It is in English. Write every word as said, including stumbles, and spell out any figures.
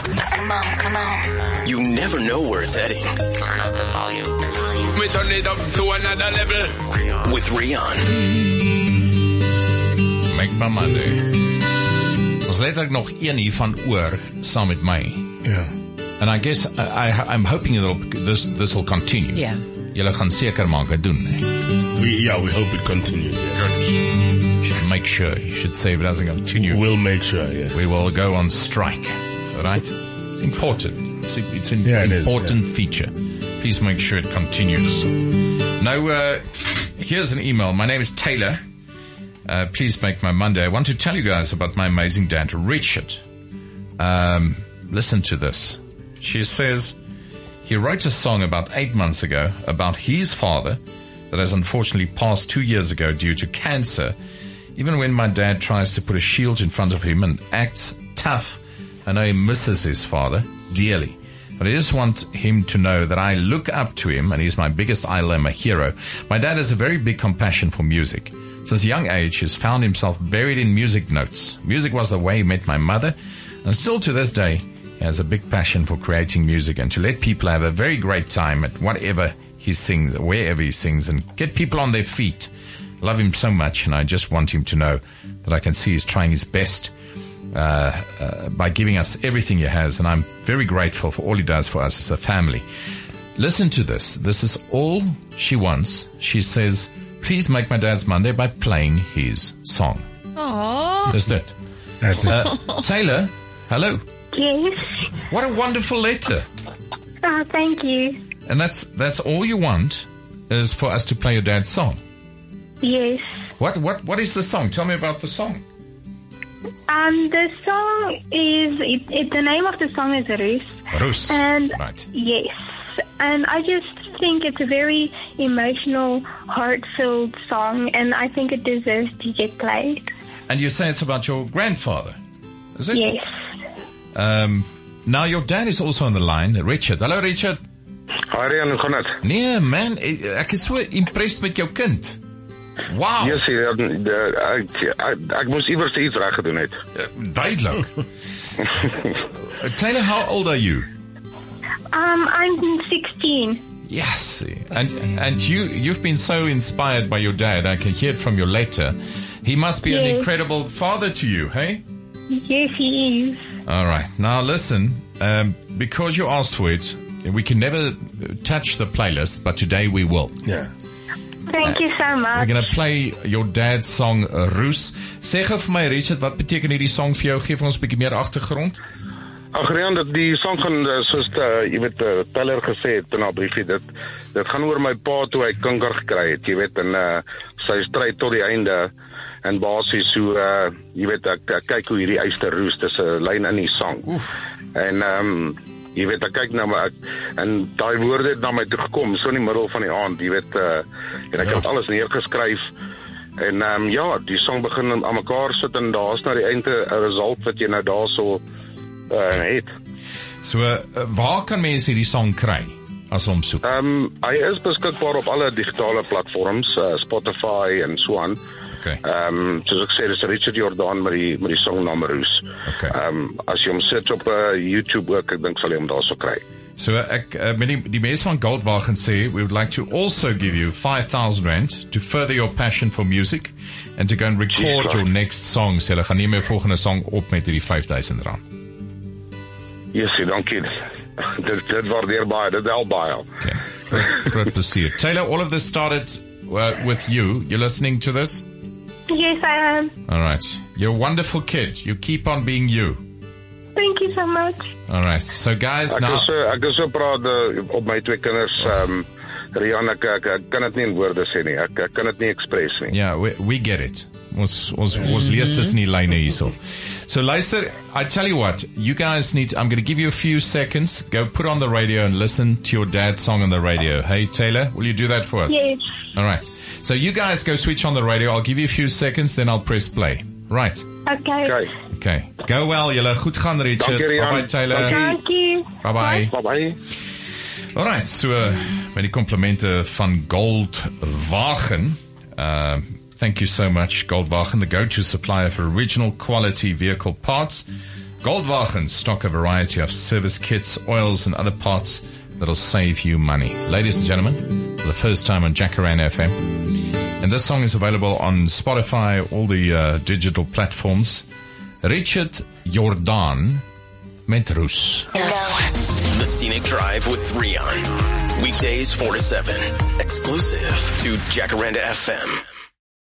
Come on, come on. You never know where it's heading. Turn up the volume. We turn it up to another level. With Rian. Make my Monday. Ons letterlik nog een hiervan oor saam met my. Ja. And I guess I, I, I'm hoping it'll, this this will continue. Yeah. Julle gaan seker maak dit doen. We, yeah, we hope it continues. Yeah. You should make sure. You should say if it doesn't continue. We'll make sure, yes. We will go on strike. All right? It's important. It's, a, it's an yeah, it important is, yeah. feature. Please make sure it continues. Now, uh, here's an email. My name is Taylor. Uh, please make my Monday. I want to tell you guys about my amazing dad, Richard. Um, listen to this. She says he wrote a song about eight months ago about his father that has unfortunately passed two years ago due to cancer. Even when my dad tries to put a shield in front of him and acts tough, I know he misses his father dearly. But I just want him to know that I look up to him and he's my biggest idol and my hero. My dad has a very big compassion for music. Since a young age, he's found himself buried in music notes. Music was the way he met my mother, and still to this day, he has a big passion for creating music and to let people have a very great time at whatever he sings, wherever he sings, and get people on their feet. Love him so much, and I just want him to know that I can see he's trying his best uh, uh by giving us everything he has, and I'm very grateful for all he does for us as a family. Listen to this. This is all she wants. She says, please make my dad's Monday by playing his song. Aww. That's it. That's it. Uh, Taylor, hello. Yes. What a wonderful letter. Oh, thank you. And that's that's all you want is for us to play your dad's song. Yes. What what what is the song? Tell me about the song. Um, the song is, it, it, the name of the song is Roos. Roos. And right. Yes. And I just think it's a very emotional, heart-filled song, and I think it deserves to get played. And you say it's about your grandfather, is it? Yes. Um, now your dad is also on the line, Richard. Hello, Richard. Hi, Rian, hoe gaan het? Nee, man, ek is so impressed met jou kind. Wow. Yes, ek, ek, ek moes iewers iets reg gedoen het. Uh, duidelik. Taylor, how old are you? Um, I'm sixteen. Yes, and and you you've been so inspired by your dad. I can hear it from your letter. He must be yes. an incredible father to you, hey? Yes, he is. All right. Now listen, um, because you asked for it, we can never touch the playlist, but today we will. Yeah. Thank you so much. We're going to play your dad's song, Roos. Sê gou vir my, Richard, wat beteken hierdie song vir jou? Geef ons 'n bietjie meer agtergrond. Ag Rian, dat die song gaan soos uh, jy weet uh, Teller gesê het in haar briefie, dit dit gaan oor my pa toe hy kanker gekry het, jy weet, en uh, sy stryd tot die einde en basies so uh, jy weet ek, ek kyk hoe hierdie eyster roes, dis 'n lyn in die song. Oef. En ehm um, jy weet ek kyk na my ek, en daai woorde het na my toe gekom so in die middel van die aand, jy weet uh, en ek ja. het alles neergeskryf. En ehm um, ja, die song begin aan mekaar sit en daar's na die einde 'n result wat jy nou daarso Uh, het. So, uh, waar kan mense hierdie song kry as hom soek? Um, hy is beskikbaar op alle digitale platforms, uh, Spotify en so aan. Okay. Um, soos ek sê, dis Richard Jordan met die, met die song naam Roos. Okay. Um, as jy hom sit op uh, YouTube ook, ek dink sal jy hom daar so kry. So, ek, uh, met die, die mense van Goldwagen sê, we would like to also give you five thousand rand to further your passion for music and to go and record Jeez, your next song. So, hulle gaan nie meer volgende song op met die vyf duisend rand. Yes, dankie. Dit dit waardeer baie, dit help baie. Okay. Groot plesier. Taylor, all of this started uh, with you. You're listening to this? Yes, I am. All right. You're a wonderful kid. You keep on being you. Thank you so much. All right. So guys, ek now is so, ek is so proud uh, op my twee kinders. Um, Rian, ek, ek, ek kan dit nie in woorde sê nie. Ek, ek kan dit nie express nie. Yeah, we, we get it. Ons ons ons lees dit in die lyne hierso. So luister, I tell you what, you guys need, I'm going to give you a few seconds, go put on the radio and listen to your dad's song on the radio. Hey Taylor, will you do that for us? Yes. All right. So you guys go switch on the radio, I'll give you a few seconds, then I'll press play. Right. Okay. Okay. Okay. Go well, julle. Goed gaan, Richard. Dankie, Rian. Bye-bye, Taylor. Thank you. Bye-bye. Bye-bye. All right. So, uh, met die komplimente van Goldwagen, uh, thank you so much, Goldwagen, the go-to supplier for original quality vehicle parts Goldwagen stock a variety of service kits, oils, and other parts that'll save you money. Ladies and gentlemen, for the first time on Jacaranda F M. And this song is available on Spotify, all the uh, digital platforms. Richard Jordan met Roos. The Scenic Drive with Rian. Weekdays four to seven. Exclusive to Jacaranda F M.